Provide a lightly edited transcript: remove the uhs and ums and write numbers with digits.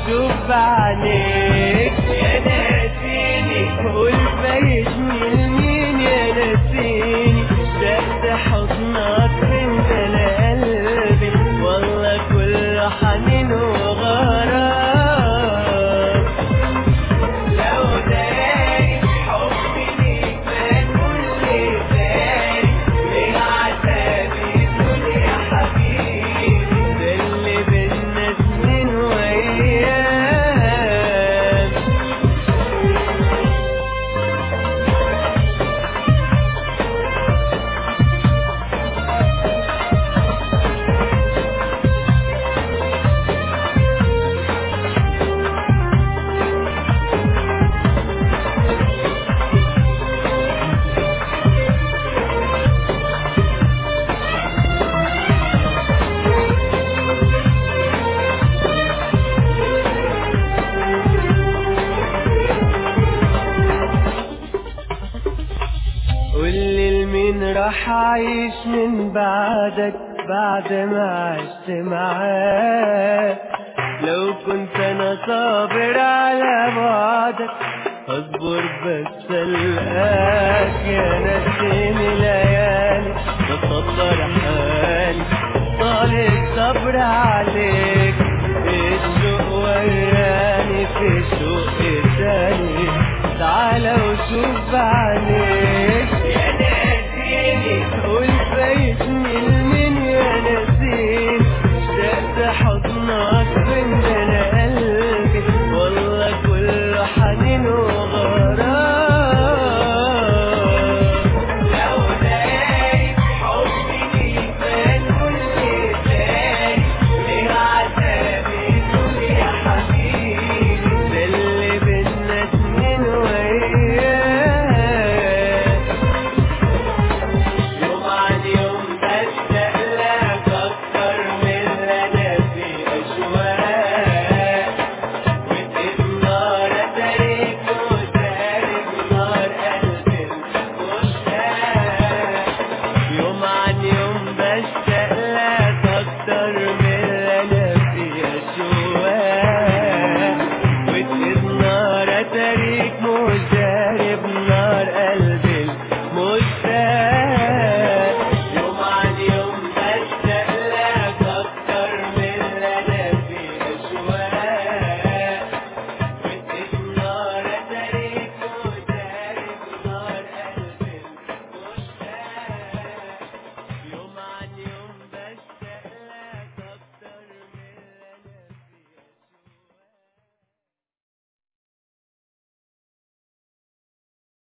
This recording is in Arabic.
واشوف بعينيك يا ناسيني، قول بايش مين يا ناسيني، شد حضنك انت لقلبي والله كله حنين وغرام. لو داري حبي ليك ما كل تاني ليه عتابي تقول يا حبيبي، ده اللي بينا سنين وايام. قولي لمين راح اعيش من بعدك بعد ما عشت معاك، لو كنت انا صابر على بعدك اصبر بس القاك، يا نسيني ليالي بصبر حالي طال الصبر عليك.